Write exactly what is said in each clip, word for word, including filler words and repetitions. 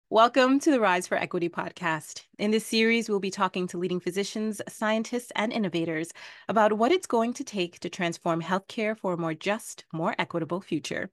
Welcome to the Rise for Equity podcast. In this series, we'll be talking to leading physicians, scientists, and innovators about what it's going to take to transform healthcare for a more just, more equitable future.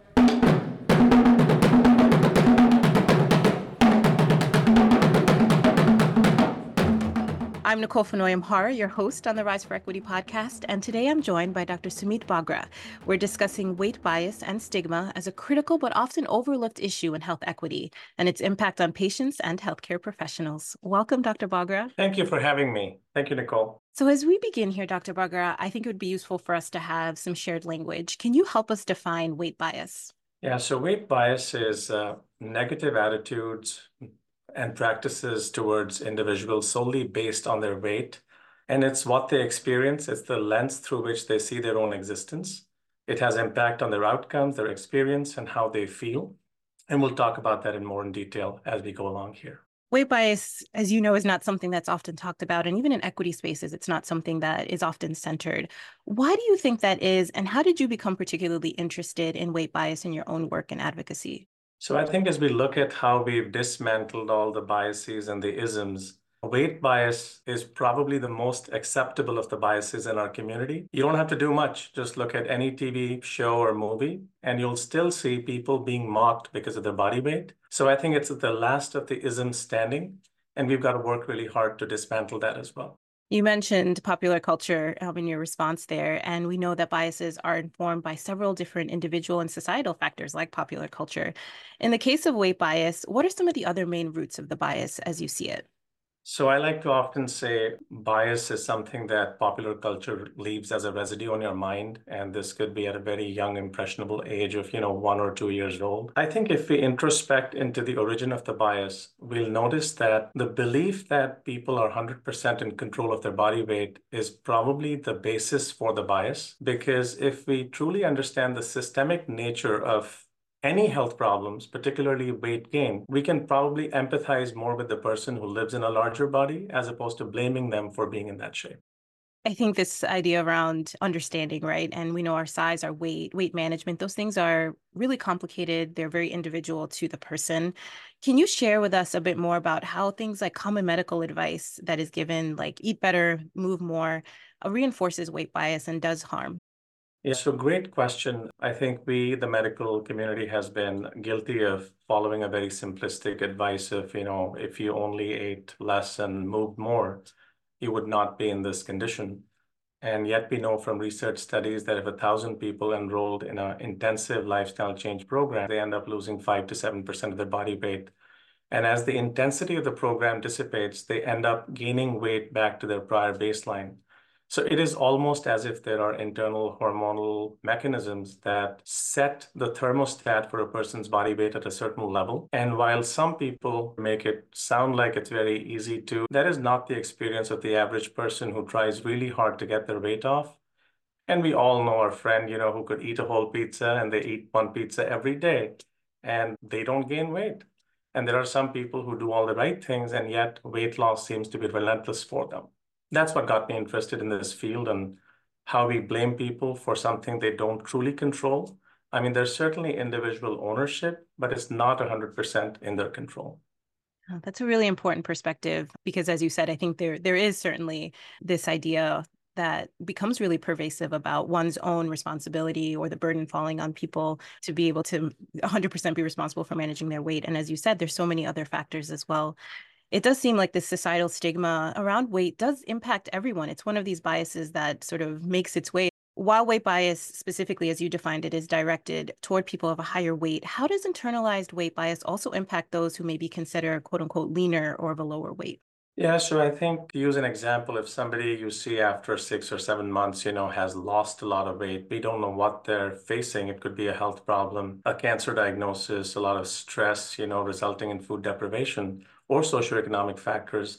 I'm Nicole Fenoy-Amhara, your host on the Rise for Equity podcast, and today I'm joined by Doctor Sumit Bagra. We're discussing weight bias and stigma as a critical but often overlooked issue in health equity and its impact on patients and healthcare professionals. Welcome, Doctor Bagra. Thank you for having me. Thank you, Nicole. So as we begin here, Doctor Bagra, I think it would be useful for us to have some shared language. Can you help us define weight bias? Yeah, so weight bias is uh, negative attitudes and practices towards individuals solely based on their weight. And it's what they experience. It's the lens through which they see their own existence. It has impact on their outcomes, their experience, and how they feel. And we'll talk about that in more in detail as we go along here. Weight bias, as you know, is not something that's often talked about. And even in equity spaces, it's not something that is often centered. Why do you think that is? And how did you become particularly interested in weight bias in your own work and advocacy? So I think as we look at how we've dismantled all the biases and the isms, weight bias is probably the most acceptable of the biases in our community. You don't have to do much. Just look at any T V show or movie, and you'll still see people being mocked because of their body weight. So I think it's the last of the isms standing, and we've got to work really hard to dismantle that as well. You mentioned popular culture um, in your response there, and we know that biases are informed by several different individual and societal factors like popular culture. In the case of weight bias, what are some of the other main roots of the bias as you see it? So I like to often say bias is something that popular culture leaves as a residue on your mind. And this could be at a very young, impressionable age of, you know, one or two years old. I think if we introspect into the origin of the bias, we'll notice that the belief that people are one hundred percent in control of their body weight is probably the basis for the bias. Because if we truly understand the systemic nature of any health problems, particularly weight gain, we can probably empathize more with the person who lives in a larger body as opposed to blaming them for being in that shape. I think this idea around understanding, right? And we know our size, our weight, weight management, those things are really complicated. They're very individual to the person. Can you share with us a bit more about how things like common medical advice that is given, like eat better, move more, uh, reinforces weight bias and does harm? Yeah, so great question. I think we, the medical community, has been guilty of following a very simplistic advice of, you know, if you only ate less and moved more, you would not be in this condition. And yet we know from research studies that if a thousand people enrolled in an intensive lifestyle change program, they end up losing five to seven percent of their body weight. And as the intensity of the program dissipates, they end up gaining weight back to their prior baseline. So it is almost as if there are internal hormonal mechanisms that set the thermostat for a person's body weight at a certain level. And while some people make it sound like it's very easy to, that is not the experience of the average person who tries really hard to get their weight off. And we all know our friend, you know, who could eat a whole pizza and they eat one pizza every day and they don't gain weight. And there are some people who do all the right things and yet weight loss seems to be relentless for them. That's what got me interested in this field and how we blame people for something they don't truly control. I mean, there's certainly individual ownership, but it's not one hundred percent in their control. Oh, that's a really important perspective because, as you said, I think there there is certainly this idea that becomes really pervasive about one's own responsibility or the burden falling on people to be able to one hundred percent be responsible for managing their weight. And as you said, there's so many other factors as well. It does seem like this societal stigma around weight does impact everyone. It's one of these biases that sort of makes its way. While weight bias, specifically as you defined it, is directed toward people of a higher weight, how does internalized weight bias also impact those who may be considered quote unquote leaner or of a lower weight? Yeah, so I think to use an example, if somebody you see after six or seven months, you know, has lost a lot of weight, we don't know what they're facing. It could be a health problem, a cancer diagnosis, a lot of stress, you know, resulting in food deprivation or socioeconomic factors.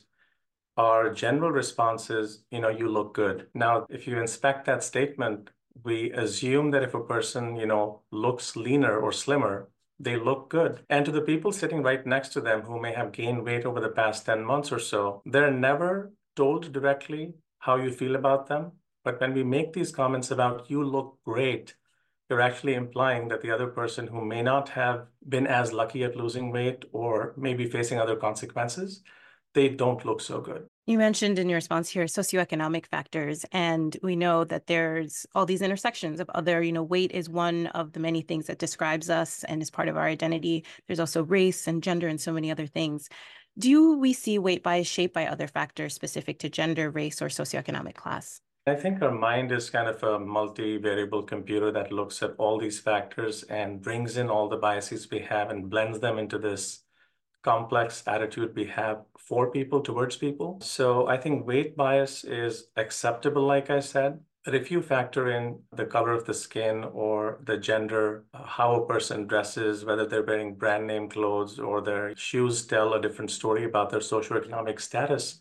Our general response is, you know, you look good. Now, if you inspect that statement, we assume that if a person, you know, looks leaner or slimmer, they look good. And to the people sitting right next to them who may have gained weight over the past ten months or so, they're never told directly how you feel about them. But when we make these comments about you look great, you're actually implying that the other person who may not have been as lucky at losing weight or maybe facing other consequences, they don't look so good. You mentioned in your response here socioeconomic factors, and we know that there's all these intersections of other, you know, weight is one of the many things that describes us and is part of our identity. There's also race and gender and so many other things. Do we see weight bias shaped by other factors specific to gender, race, or socioeconomic class? I think our mind is kind of a multi-variable computer that looks at all these factors and brings in all the biases we have and blends them into this complex attitude we have for people, towards people. So I think weight bias is acceptable, like I said. But if you factor in the color of the skin or the gender, uh, how a person dresses, whether they're wearing brand name clothes or their shoes tell a different story about their socioeconomic status,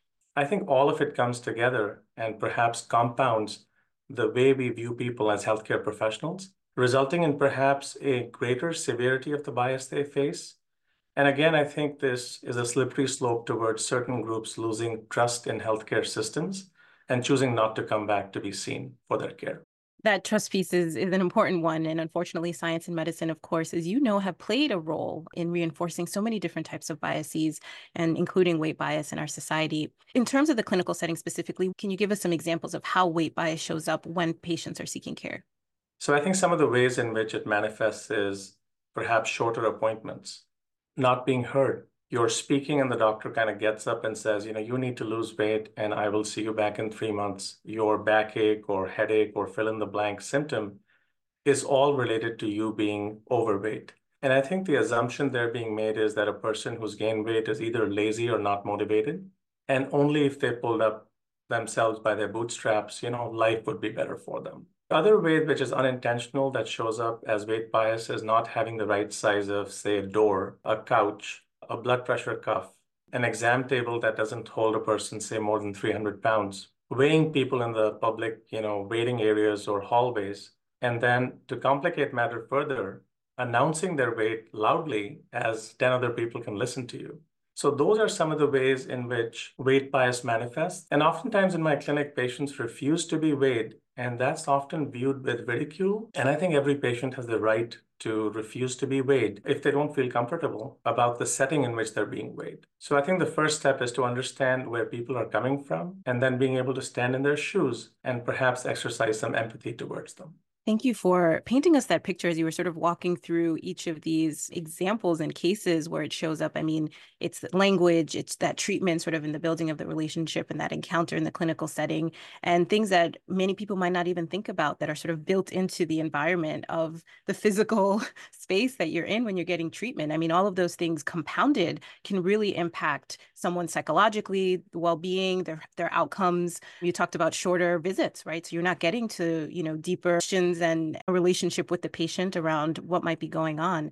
I think all of it comes together and perhaps compounds the way we view people as healthcare professionals, resulting in perhaps a greater severity of the bias they face. And again, I think this is a slippery slope towards certain groups losing trust in healthcare systems and choosing not to come back to be seen for their care. That trust piece is, is an important one. And unfortunately, science and medicine, of course, as you know, have played a role in reinforcing so many different types of biases, and including weight bias in our society. In terms of the clinical setting specifically, can you give us some examples of how weight bias shows up when patients are seeking care? So I think some of the ways in which it manifests is perhaps shorter appointments, not being heard. You're speaking and the doctor kind of gets up and says, you know, you need to lose weight and I will see you back in three months. Your backache or headache or fill in the blank symptom is all related to you being overweight. And I think the assumption there being made is that a person who's gained weight is either lazy or not motivated. And only if they pulled up themselves by their bootstraps, you know, life would be better for them. The other way, which is unintentional, that shows up as weight bias is not having the right size of, say, a door, a couch, a blood pressure cuff, an exam table that doesn't hold a person, say, more than three hundred pounds, weighing people in the public, you know, waiting areas or hallways, and then to complicate matter further, announcing their weight loudly as ten other people can listen to you. So those are some of the ways in which weight bias manifests. And oftentimes in my clinic, patients refuse to be weighed, and that's often viewed with ridicule. And I think every patient has the right to refuse to be weighed if they don't feel comfortable about the setting in which they're being weighed. So I think the first step is to understand where people are coming from and then being able to stand in their shoes and perhaps exercise some empathy towards them. Thank you for painting us that picture as you were sort of walking through each of these examples and cases where it shows up. I mean, it's the language, it's that treatment sort of in the building of the relationship and that encounter in the clinical setting, and things that many people might not even think about that are sort of built into the environment of the physical space that you're in when you're getting treatment. I mean, all of those things compounded can really impact someone psychologically, the well-being, their, their outcomes. You talked about shorter visits, right? So you're not getting to, you know, deeper questions and a relationship with the patient around what might be going on.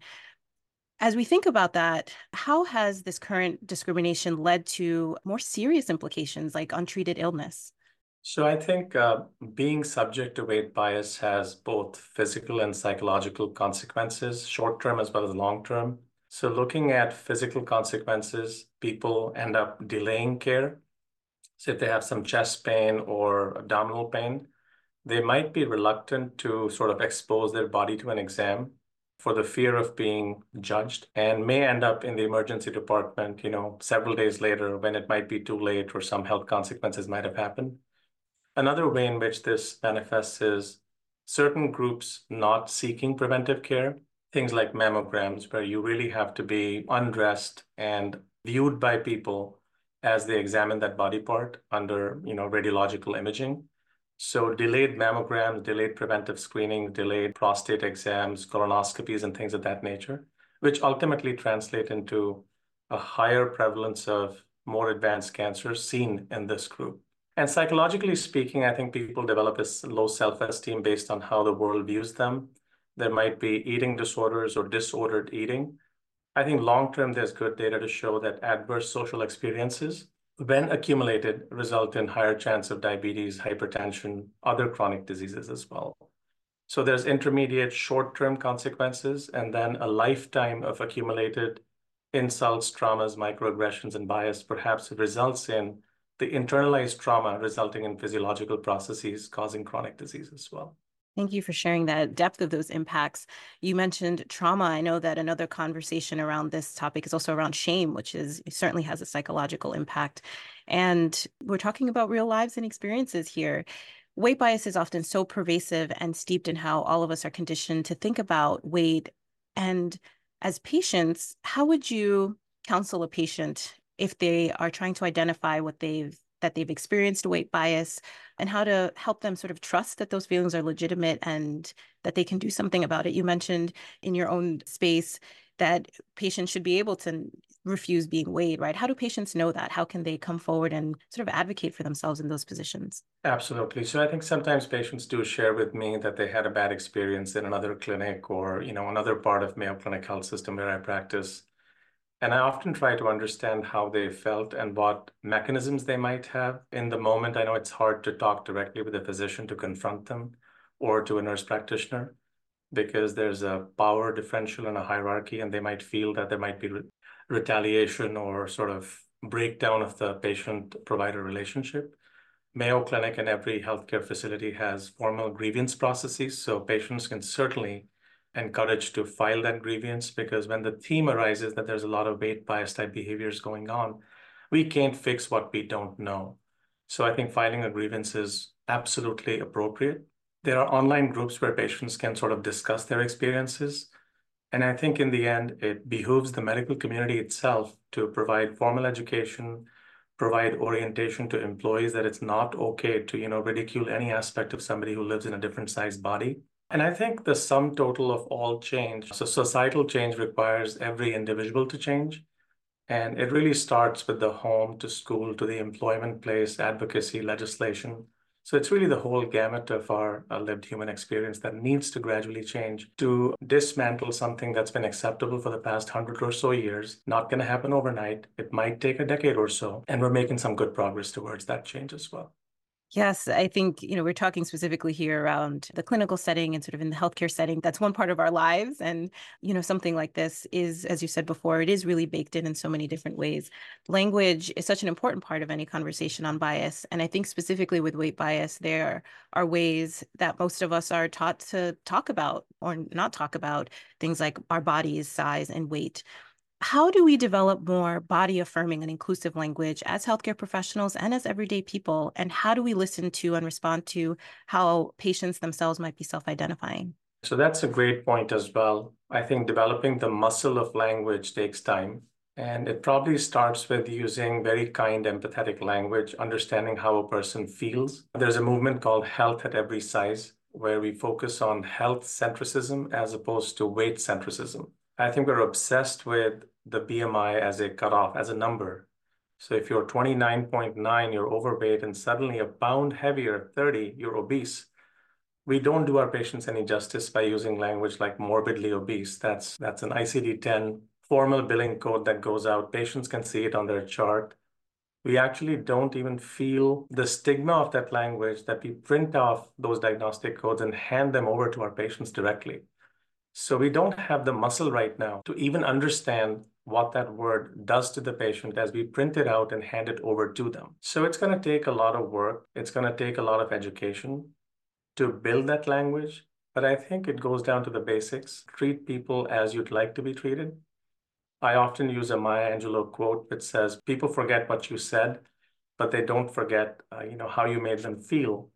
As we think about that, how has this current discrimination led to more serious implications like untreated illness? So I think uh, being subject to weight bias has both physical and psychological consequences, short-term as well as long-term. So looking at physical consequences, people end up delaying care. So if they have some chest pain or abdominal pain, they might be reluctant to sort of expose their body to an exam for the fear of being judged and may end up in the emergency department, you know, several days later when it might be too late or some health consequences might have happened. Another way in which this manifests is certain groups not seeking preventive care, things like mammograms, where you really have to be undressed and viewed by people as they examine that body part under, you know, radiological imaging. So delayed mammograms, delayed preventive screening, delayed prostate exams, colonoscopies, and things of that nature, which ultimately translate into a higher prevalence of more advanced cancers seen in this group. And psychologically speaking, I think people develop a low self-esteem based on how the world views them. There might be eating disorders or disordered eating. I think long-term, there's good data to show that adverse social experiences, when accumulated, result in higher chance of diabetes, hypertension, other chronic diseases as well. So there's intermediate short-term consequences, and then a lifetime of accumulated insults, traumas, microaggressions, and bias perhaps results in the internalized trauma resulting in physiological processes causing chronic disease as well. Thank you for sharing that depth of those impacts. You mentioned trauma. I know that another conversation around this topic is also around shame, which is certainly has a psychological impact. And we're talking about real lives and experiences here. Weight bias is often so pervasive and steeped in how all of us are conditioned to think about weight. And as patients, how would you counsel a patient if they are trying to identify what they've that they've experienced weight bias, and how to help them sort of trust that those feelings are legitimate and that they can do something about it? You mentioned in your own space that patients should be able to refuse being weighed, right? How do patients know that? How can they come forward and sort of advocate for themselves in those positions? Absolutely. So I think sometimes patients do share with me that they had a bad experience in another clinic or, you know, another part of Mayo Clinic Health System where I practice. And I often try to understand how they felt and what mechanisms they might have in the moment. I know it's hard to talk directly with a physician to confront them or to a nurse practitioner because there's a power differential and a hierarchy, and they might feel that there might be re retaliation or sort of breakdown of the patient-provider relationship. Mayo Clinic and every healthcare facility has formal grievance processes, so patients can certainly encouraged to file that grievance, because when the theme arises that there's a lot of weight bias type behaviors going on, we can't fix what we don't know. So I think filing a grievance is absolutely appropriate. There are online groups where patients can sort of discuss their experiences. And I think in the end, it behooves the medical community itself to provide formal education, provide orientation to employees that it's not okay to, you know, ridicule any aspect of somebody who lives in a different sized body. And I think the sum total of all change, so societal change requires every individual to change. And it really starts with the home to school to the employment place, advocacy, legislation. So it's really the whole gamut of our uh, lived human experience that needs to gradually change to dismantle something that's been acceptable for the past hundred or so years. Not going to happen overnight. It might take a decade or so, and we're making some good progress towards that change as well. Yes, I think, you know, we're talking specifically here around the clinical setting and sort of in the healthcare setting. That's one part of our lives. And, you know, something like this is, as you said before, it is really baked in in so many different ways. Language is such an important part of any conversation on bias. And I think specifically with weight bias, there are ways that most of us are taught to talk about or not talk about things like our body's size and weight. How do we develop more body affirming and inclusive language as healthcare professionals and as everyday people? And how do we listen to and respond to how patients themselves might be self-identifying? So that's a great point as well. I think developing the muscle of language takes time. And it probably starts with using very kind, empathetic language, understanding how a person feels. There's a movement called Health at Every Size, where we focus on health centricism as opposed to weight centricism. I think we're obsessed with the B M I as a cutoff, as a number. So if you're twenty-nine point nine, you're overweight, and suddenly a pound heavier, thirty, you're obese. We don't do our patients any justice by using language like morbidly obese. That's, that's an I C D ten formal billing code that goes out. Patients can see it on their chart. We actually don't even feel the stigma of that language, that we print off those diagnostic codes and hand them over to our patients directly. So we don't have the muscle right now to even understand what that word does to the patient as we print it out and hand it over to them. So it's going to take a lot of work. It's going to take a lot of education to build that language. But I think it goes down to the basics. Treat people as you'd like to be treated. I often use a Maya Angelou quote that says, people forget what you said, but they don't forget, uh, you know, how you made them feel.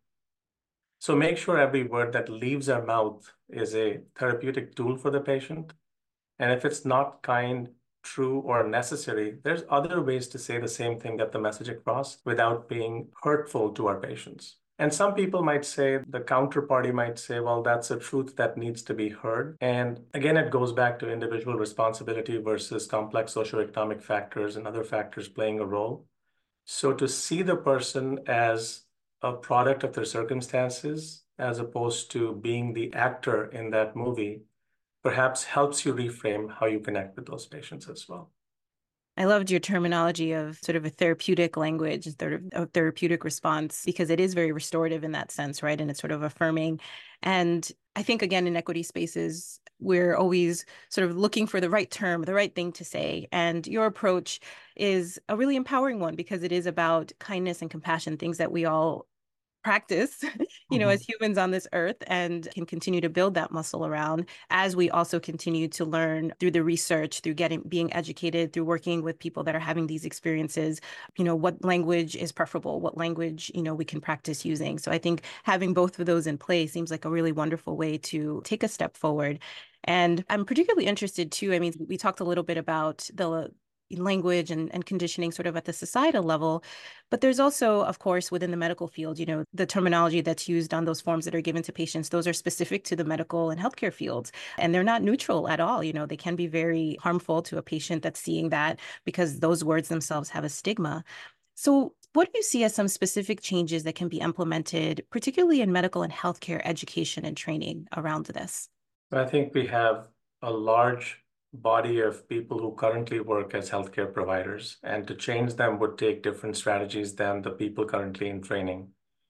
So make sure every word that leaves our mouth is a therapeutic tool for the patient. And if it's not kind, true, or necessary, there's other ways to say the same thing, get the message across without being hurtful to our patients. And some people might say, the counterparty might say, well, that's a truth that needs to be heard. And again, it goes back to individual responsibility versus complex socioeconomic factors and other factors playing a role. So to see the person as a product of their circumstances, as opposed to being the actor in that movie, perhaps helps you reframe how you connect with those patients as well. I loved your terminology of sort of a therapeutic language, sort of a therapeutic response, because it is very restorative in that sense, right? And it's sort of affirming. And I think, again, in equity spaces, we're always sort of looking for the right term, the right thing to say. And your approach is a really empowering one because it is about kindness and compassion, things that we all practice, you know, Mhm. as humans on this earth and can continue to build that muscle around as we also continue to learn through the research, through getting being educated, through working with people that are having these experiences, you know, what language is preferable, what language, you know, we can practice using. So I think having both of those in place seems like a really wonderful way to take a step forward. And I'm particularly interested too. I mean, we talked a little bit about the language and, and conditioning sort of at the societal level. But there's also, of course, within the medical field, you know, the terminology that's used on those forms that are given to patients, those are specific to the medical and healthcare fields. And they're not neutral at all. You know, they can be very harmful to a patient that's seeing that because those words themselves have a stigma. So what do you see as some specific changes that can be implemented, particularly in medical and healthcare education and training around this? I think we have a large body of people who currently work as healthcare providers, and to change them would take different strategies than the people currently in training.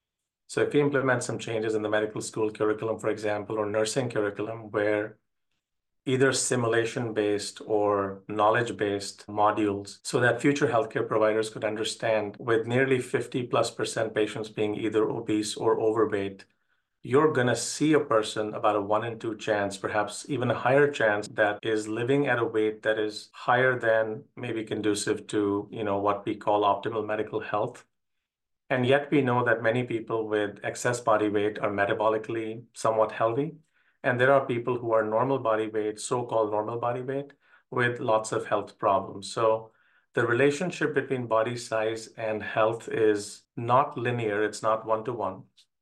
So if we implement some changes in the medical school curriculum, for example, or nursing curriculum, where either simulation-based or knowledge-based modules so that future healthcare providers could understand with nearly fifty plus percent patients being either obese or overweight, you're going to see a person about a one in two chance, perhaps even a higher chance, that is living at a weight that is higher than maybe conducive to, you know, what we call optimal medical health. And yet we know that many people with excess body weight are metabolically somewhat healthy. And there are people who are normal body weight, so-called normal body weight, with lots of health problems. So the relationship between body size and health is not linear. It's not one-to-one.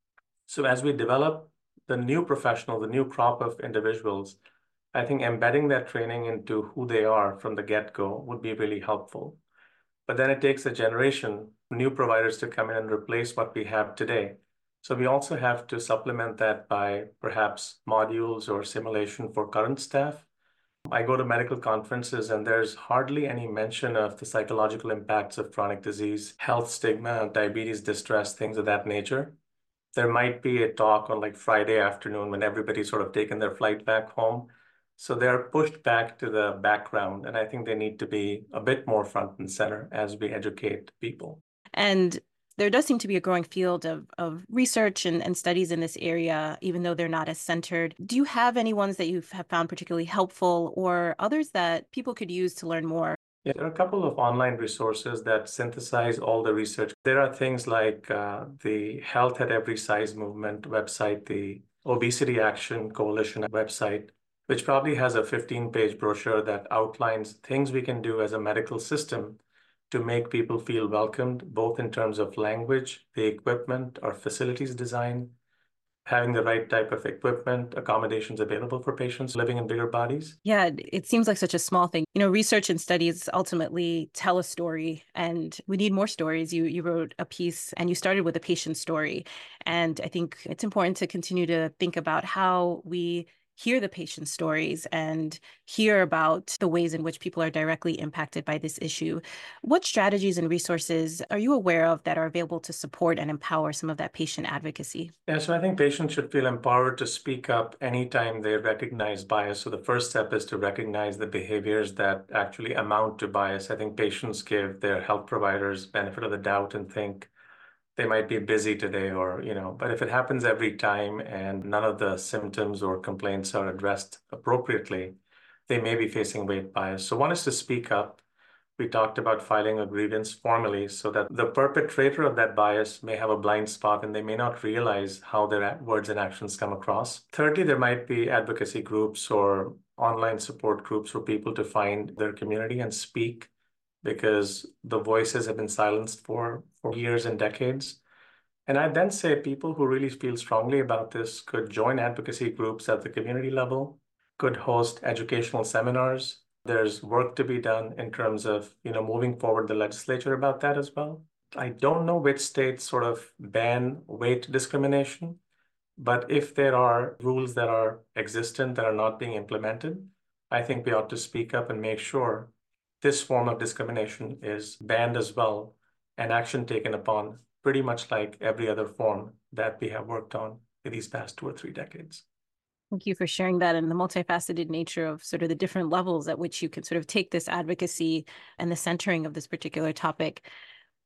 So as we develop the new professional, the new crop of individuals, I think embedding that training into who they are from the get-go would be really helpful. But then it takes a generation, new providers to come in and replace what we have today. So we also have to supplement that by perhaps modules or simulation for current staff. I go to medical conferences and there's hardly any mention of the psychological impacts of chronic disease, health stigma, diabetes distress, things of that nature. There might be a talk on like Friday afternoon when everybody's sort of taken their flight back home. So they're pushed back to the background. And I think they need to be a bit more front and center as we educate people. And there does seem to be a growing field of, of research and, and studies in this area, even though they're not as centered. Do you have any ones that you have found particularly helpful or others that people could use to learn more? Yeah, there are a couple of online resources that synthesize all the research. There are things like uh, the Health at Every Size movement website, the Obesity Action Coalition website, which probably has a fifteen page brochure that outlines things we can do as a medical system to make people feel welcomed, both in terms of language, the equipment, our facilities design, having the right type of equipment, accommodations available for patients living in bigger bodies. Yeah, it seems like such a small thing. You know, research and studies ultimately tell a story, and we need more stories. You you wrote a piece and you started with a patient story. And I think it's important to continue to think about how we hear the patient stories and hear about the ways in which people are directly impacted by this issue. What strategies and resources are you aware of that are available to support and empower some of that patient advocacy? Yeah, so I think patients should feel empowered to speak up anytime they recognize bias. So the first step is to recognize the behaviors that actually amount to bias. I think patients give their health providers benefit of the doubt and think they might be busy today, or, you know, but if it happens every time and none of the symptoms or complaints are addressed appropriately, they may be facing weight bias. So one is to speak up. We talked about filing a grievance formally so that the perpetrator of that bias may have a blind spot and they may not realize how their words and actions come across. Thirdly, there might be advocacy groups or online support groups for people to find their community and speak, because the voices have been silenced for, for years and decades. And I then say people who really feel strongly about this could join advocacy groups at the community level, could host educational seminars. There's work to be done in terms of, you know, moving forward the legislature about that as well. I don't know which states sort of ban weight discrimination, but if there are rules that are existent that are not being implemented, I think we ought to speak up and make sure this form of discrimination is banned as well and action taken upon, pretty much like every other form that we have worked on in these past two or three decades. Thank you for sharing that and the multifaceted nature of sort of the different levels at which you can sort of take this advocacy and the centering of this particular topic.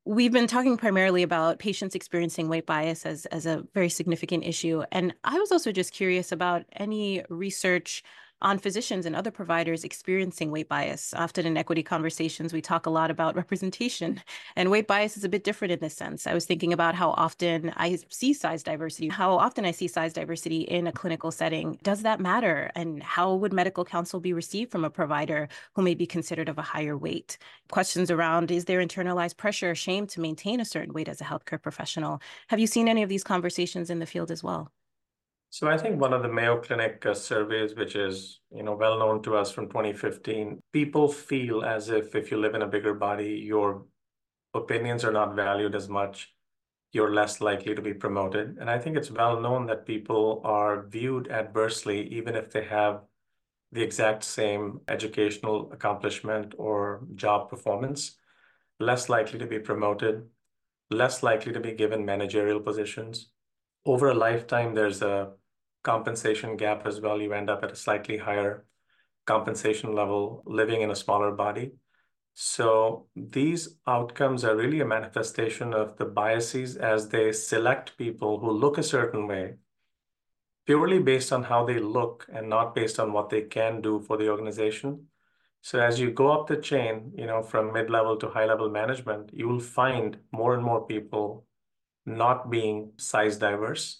We've been talking primarily about patients experiencing weight bias as, as a very significant issue. And I was also just curious about any research on physicians and other providers experiencing weight bias. Often in equity conversations, we talk a lot about representation, and weight bias is a bit different in this sense. I was thinking about how often I see size diversity, how often I see size diversity in a clinical setting. Does that matter? And how would medical counsel be received from a provider who may be considered of a higher weight? Questions around, is there internalized pressure or shame to maintain a certain weight as a healthcare professional? Have you seen any of these conversations in the field as well? So I think one of the Mayo Clinic uh, surveys, which is, you know, well known to us from twenty fifteen, people feel as if if you live in a bigger body, your opinions are not valued as much, you're less likely to be promoted. And I think it's well known that people are viewed adversely, even if they have the exact same educational accomplishment or job performance, less likely to be promoted, less likely to be given managerial positions. Over a lifetime, there's a compensation gap as well. You end up at a slightly higher compensation level living in a smaller body. So these outcomes are really a manifestation of the biases as they select people who look a certain way purely based on how they look and not based on what they can do for the organization. So as you go up the chain, you know, from mid-level to high-level management, you will find more and more people not being size diverse.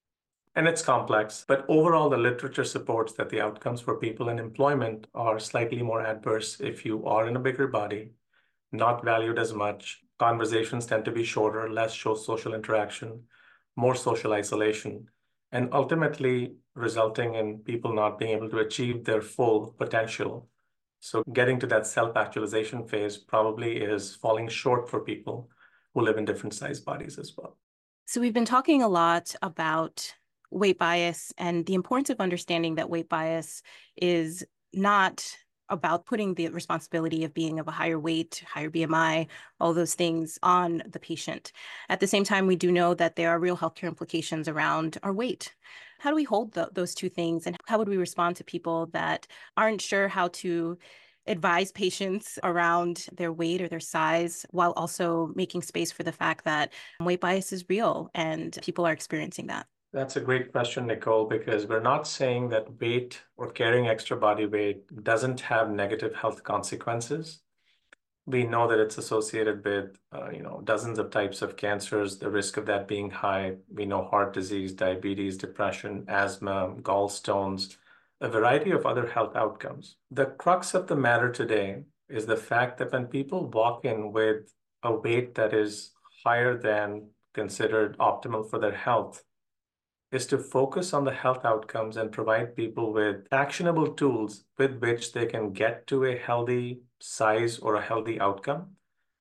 And it's complex, but overall, the literature supports that the outcomes for people in employment are slightly more adverse if you are in a bigger body, not valued as much. Conversations tend to be shorter, less show social interaction, more social isolation, and ultimately resulting in people not being able to achieve their full potential. So getting to that self-actualization phase probably is falling short for people who live in different size bodies as well. So we've been talking a lot about weight bias and the importance of understanding that weight bias is not about putting the responsibility of being of a higher weight, higher B M I, all those things on the patient. At the same time, we do know that there are real healthcare implications around our weight. How do we hold the, those two things, and how would we respond to people that aren't sure how to advise patients around their weight or their size while also making space for the fact that weight bias is real and people are experiencing that? That's a great question, Nicole, because we're not saying that weight or carrying extra body weight doesn't have negative health consequences. We know that it's associated with, uh, you know, dozens of types of cancers, the risk of that being high. We know heart disease, diabetes, depression, asthma, gallstones, a variety of other health outcomes. The crux of the matter today is the fact that when people walk in with a weight that is higher than considered optimal for their health, is to focus on the health outcomes and provide people with actionable tools with which they can get to a healthy size or a healthy outcome,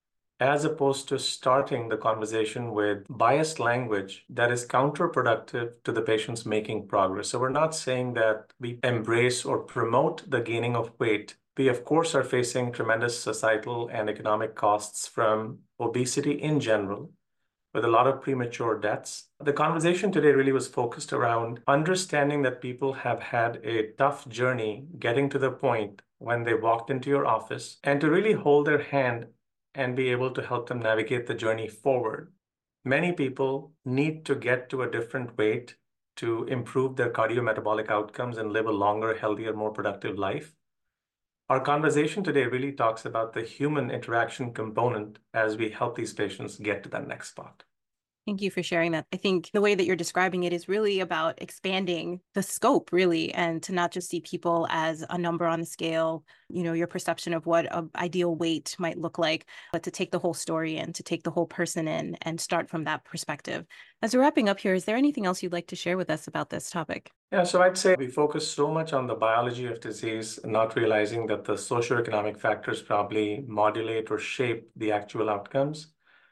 as opposed to starting the conversation with biased language that is counterproductive to the patient's making progress. So we're not saying that we embrace or promote the gaining of weight. We, of course, are facing tremendous societal and economic costs from obesity in general, with a lot of premature deaths. The conversation today really was focused around understanding that people have had a tough journey getting to the point when they walked into your office, and to really hold their hand and be able to help them navigate the journey forward. Many people need to get to a different weight to improve their cardiometabolic outcomes and live a longer, healthier, more productive life. Our conversation today really talks about the human interaction component as we help these patients get to that next spot. Thank you for sharing that. I think the way that you're describing it is really about expanding the scope, really, and to not just see people as a number on the scale, you know, your perception of what an ideal weight might look like, but to take the whole story in, to take the whole person in and start from that perspective. As we're wrapping up here, is there anything else you'd like to share with us about this topic? Yeah, so I'd say we focus so much on the biology of disease, not realizing that the socioeconomic factors probably modulate or shape the actual outcomes,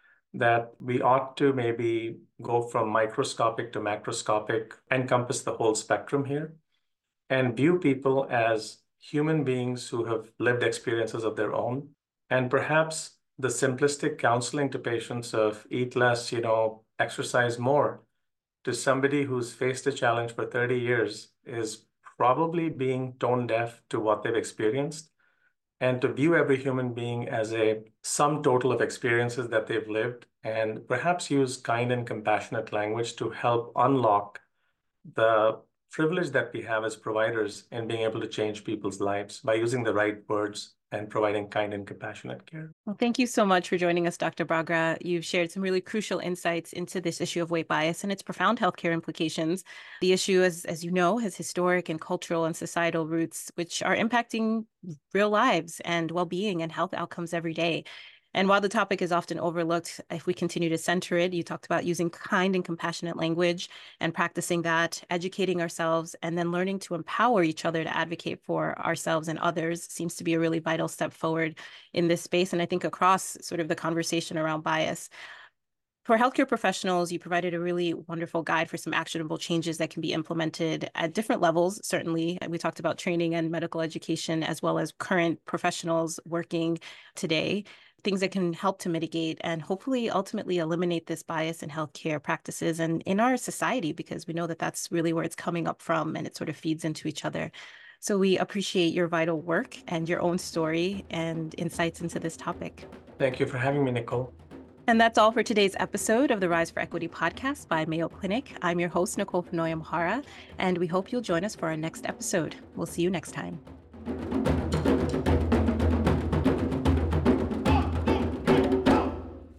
that we ought to maybe go from microscopic to macroscopic, encompass the whole spectrum here, and view people as human beings who have lived experiences of their own. And perhaps the simplistic counseling to patients of eat less, you know, exercise more, to somebody who's faced a challenge for thirty years is probably being tone deaf to what they've experienced. and to view every human being as a sum total of experiences that they've lived, and perhaps use kind and compassionate language to help unlock the privilege that we have as providers in being able to change people's lives by using the right words and providing kind and compassionate care. Well, thank you so much for joining us, Doctor Bagra. You've shared some really crucial insights into this issue of weight bias and its profound healthcare implications. The issue, as, as you know, has historic and cultural and societal roots, which are impacting real lives and well-being and health outcomes every day. And while the topic is often overlooked, if we continue to center it, you talked about using kind and compassionate language and practicing that, educating ourselves, and then learning to empower each other to advocate for ourselves and others seems to be a really vital step forward in this space. And I think across sort of the conversation around bias. For healthcare professionals, you provided a really wonderful guide for some actionable changes that can be implemented at different levels, certainly. We talked about training and medical education, as well as current professionals working today, things that can help to mitigate and hopefully ultimately eliminate this bias in healthcare practices and in our society, because we know that that's really where it's coming up from and it sort of feeds into each other. So we appreciate your vital work and your own story and insights into this topic. Thank you for having me, Nicole. And that's all for today's episode of the Rise for Equity podcast by Mayo Clinic. I'm your host, Nicole Fenoya Mahara, and we hope you'll join us for our next episode. We'll see you next time.